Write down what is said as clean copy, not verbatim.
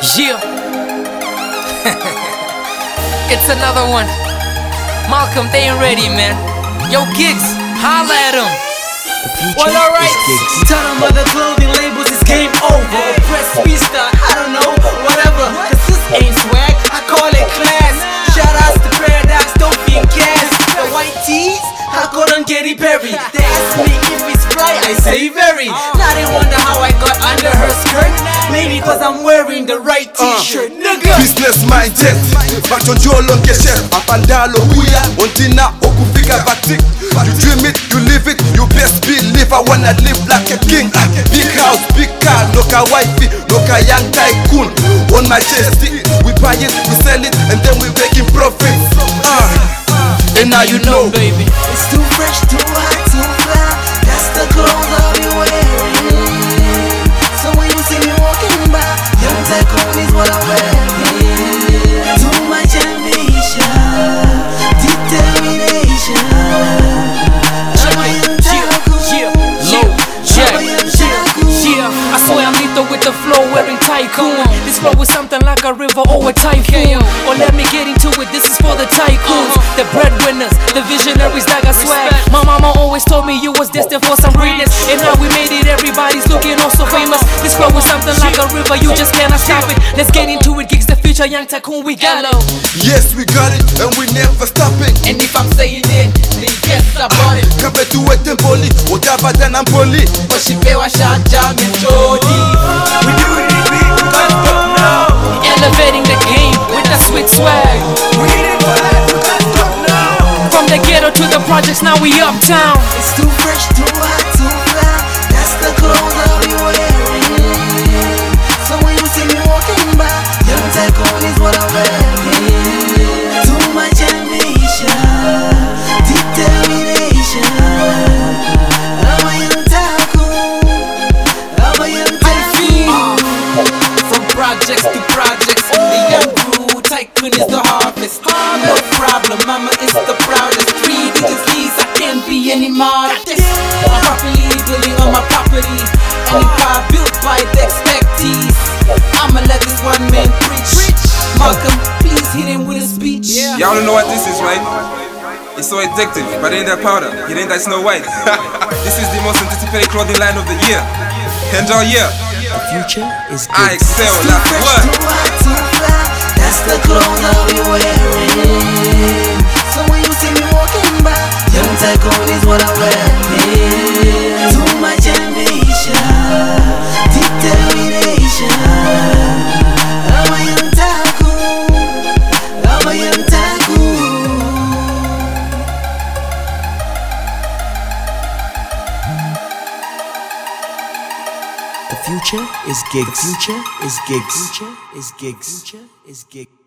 Yeah. It's another one. Malcolm, they ain't ready, man. Yo, Gigs, holla at them. Well, alright. Tell them other clothing labels, it's game over. Press restart, I don't know, whatever. Cause this ain't swag, I call it class. Shout outs to Paradox, Dopey and Cass. The white tees, I call them Katy Perry. They ask me if it's right, I say very. Now they wonder how I got under her skirt. Maybe cause I'm wearing the right t-shirt, nigga. Business mindset, bachonjolo ngeshe apandalo kuya ontina okufika batik. You dream it, you live it, you best believe I wanna live like a king. Big house, big car, no ka wifey, no ka young tycoon. On my chest, we buy it, we sell it, and then we making profits. And now you know, baby. It's too fresh, too hot, too fly. That's the clothes I'll be wearing. So when you see me walking by, young tycoon is what I'm wearing. Too much ambition, determination. I swear I'm lethal with the flow, wearing tycoon. This flow is something like a river or a typhoon. Or let me get into it, this is for the tycoons, the breadwinners, the visionaries that got swag. My mama always told me you was destined for some greatness, and now we made it, everybody's looking oh so famous. This flow is something like a river, you just cannot stop it. Let's get into it, Gigs the future, young tycoon, we got it. Yes, we got it, and we never stopping. And if I'm saying it, then yes, I bought it. Kabe tuwe tempoli, utapata na mpoli. Oshipewa shaja metodi. We do it big, we can't stop now. Elevating the game with the sweet swag. We hit it for life, we can't stop now. From the ghetto to the projects, now we uptown. It's too fresh, too hot, too fly. That's the clothes I'll be wearing. So when you see me walking by, young tycoon is what I'm wearing. Too much ambition, determination. I'm a young tycoon, I'm a young tycoon. From projects to projects, the young crew, tycoon is the harvest. No problem, mama is the proudest. 3 digits leads, I can't be any modest. I'm properly building on my property, an empire built by the expectees. I'ma let this one man preach. Malcolm, please hit him with a speech. Y'all don't know what this is, right? It's so addictive, but it ain't that powder, it ain't that Snow White. This is the most anticipated clothing line of the year. And all year, The future is good. I excel Too like fresh, what? too hot, too fly. That's the clothes I'll be wearing. So when you see me walking by, young tycoon is what I'm wearing. Too much ambition, determination. I'm a young tycoon, I'm a young tycoon. The future is gigs. The future is gigs. The future is gigs. The future is gigs.